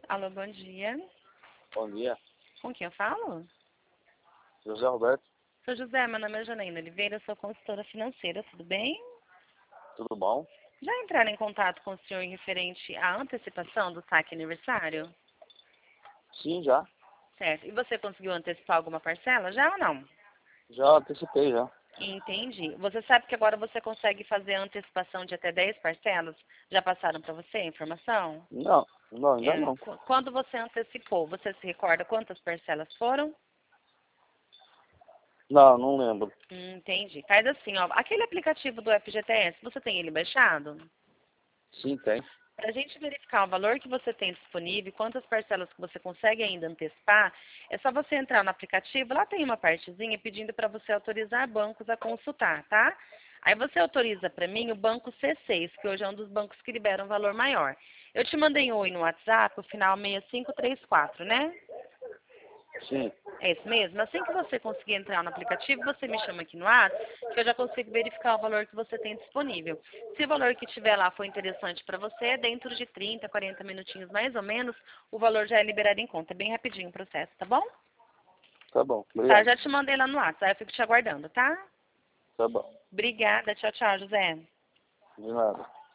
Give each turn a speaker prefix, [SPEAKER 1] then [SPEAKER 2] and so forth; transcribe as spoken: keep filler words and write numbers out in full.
[SPEAKER 1] Alô, bom dia.
[SPEAKER 2] Bom dia.
[SPEAKER 1] Com quem eu falo?
[SPEAKER 2] José Roberto,
[SPEAKER 1] Sou José, meu nome é Janaína Oliveira, sou consultora financeira, tudo bem?
[SPEAKER 2] tudo bom?
[SPEAKER 1] Já entraram em contato com o senhor em referente à antecipação do saque aniversário?
[SPEAKER 2] Sim, já.
[SPEAKER 1] Certo. E você conseguiu antecipar alguma parcela já ou não?
[SPEAKER 2] Já antecipei, já.
[SPEAKER 1] Entendi. Você sabe que agora você consegue fazer a antecipação de até dez parcelas? Já passaram para você a informação?
[SPEAKER 2] Não, não, ainda
[SPEAKER 1] É,
[SPEAKER 2] não.
[SPEAKER 1] qu- quando você antecipou, você se recorda quantas parcelas foram?
[SPEAKER 2] Não, não lembro.
[SPEAKER 1] Hum, entendi. Faz assim, ó. Aquele aplicativo do F G T S, você tem ele baixado?
[SPEAKER 2] Sim, tem.
[SPEAKER 1] Para a gente verificar o valor que você tem disponível, quantas parcelas que você consegue ainda antecipar, é só você entrar no aplicativo, lá tem uma partezinha pedindo para você autorizar bancos a consultar, tá? Aí você autoriza para mim o banco C seis, que hoje é um dos bancos que libera um valor maior. Eu te mandei um oi no WhatsApp, o final seis cinco três quatro, né?
[SPEAKER 2] Sim,
[SPEAKER 1] É isso mesmo? Assim que você conseguir entrar no aplicativo, você me chama aqui no WhatsApp, que eu já consigo verificar o valor que você tem disponível. Se o valor que tiver lá for interessante para você, dentro de trinta, quarenta minutinhos mais ou menos, o valor já é liberado em conta. É bem rapidinho o processo, tá bom?
[SPEAKER 2] tá bom.
[SPEAKER 1] Tá,
[SPEAKER 2] Obrigado.
[SPEAKER 1] já te mandei lá no WhatsApp, aí eu fico te aguardando, tá?
[SPEAKER 2] Tá bom.
[SPEAKER 1] Obrigada, tchau, tchau, José.
[SPEAKER 2] De nada.